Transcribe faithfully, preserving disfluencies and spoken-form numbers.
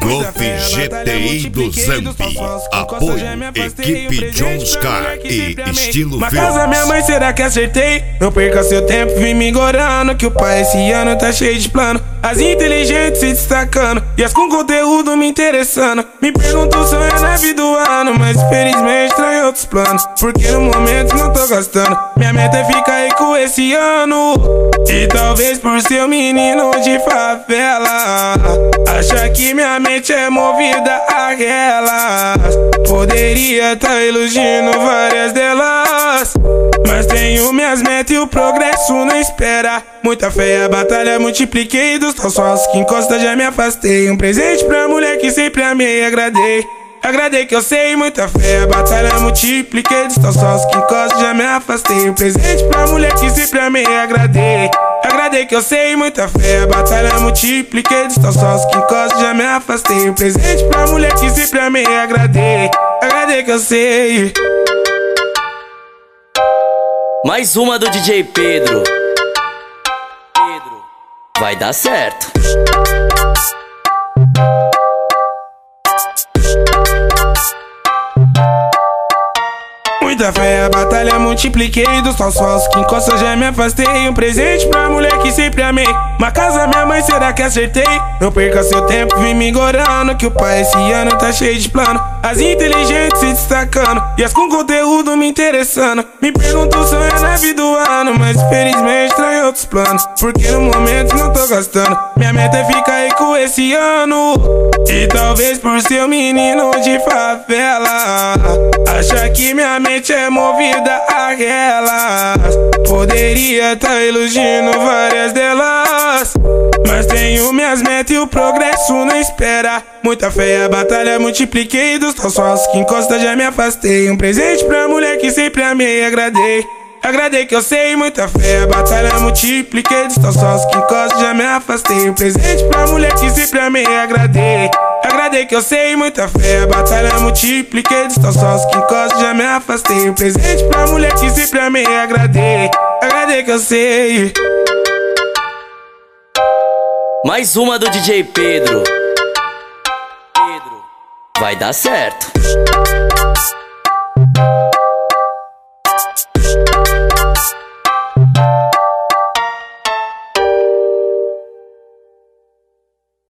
Groove G T I do Zamp. Apoio equipe Johnscar e estilo Mas casa minha mãe, será que acertei? Não perca seu tempo, vim me engorando, que o pai esse ano tá cheio de plano. As inteligentes se destacando e as com conteúdo me interessando. Me perguntam se é na vida do ano, mas infelizmente tá em outros planos, porque no momento não tô gastando. Minha meta é ficar rico esse ano, e talvez por ser um menino de favela, acha que minha mente é movida a elas. Poderia tá iludindo várias delas, mas tenho minhas metas e o progresso não espera. Muita fé, a batalha multipliquei, dos tão sócios que encosta já me afastei. Um presente pra mulher que sempre amei e agradei. Agradei que eu sei, muita fé, a batalha multipliquei, dos tão sócios que encosta já me afastei. Um presente pra mulher que sempre amei e agradei. Agradei que eu sei, muita fé, a batalha multipliquei, dos tão sócios que encosta já me afastei. Um presente pra mulher que sempre amei e agradei. Agradei que eu sei. Mais uma do D J Pedro. Pedro, vai dar certo. Muita fé, a batalha multipliquei, dos tão falsos que encosta já me afastei. Um presente pra mulher que sempre amei. Uma casa minha mãe, será que acertei? Não perca seu tempo, vim me engorando, que o pai esse ano tá cheio de plano. As inteligentes se destacando e as com conteúdo me interessando. Me perguntam se é na vida do ano, mas infelizmente tá em outros planos, porque no momento não tô gastando. Minha meta é ficar rico esse ano, e talvez por ser um menino de favela, acha que minha mente é movida a elas. Poderia tá iludindo várias delas, mas tenho minhas metas e o progresso não espera. Muita fé, a batalha multipliquei, dos tão sócios que encosta já me afastei. Um presente pra mulher que sempre amei e agradei. Agradei que eu sei, muita fé, a batalha multipliquei, dos tão sócios que encosta já me afastei. Um presente pra mulher que sempre amei e agradei. Agradei que eu sei, muita fé, a batalha multipliquei, dos tão sócios que encosta já me afastei. Um presente pra mulher que sempre amei e agradei. Agradei que eu sei. Mais uma do D J Pedro. Pedro, vai dar certo.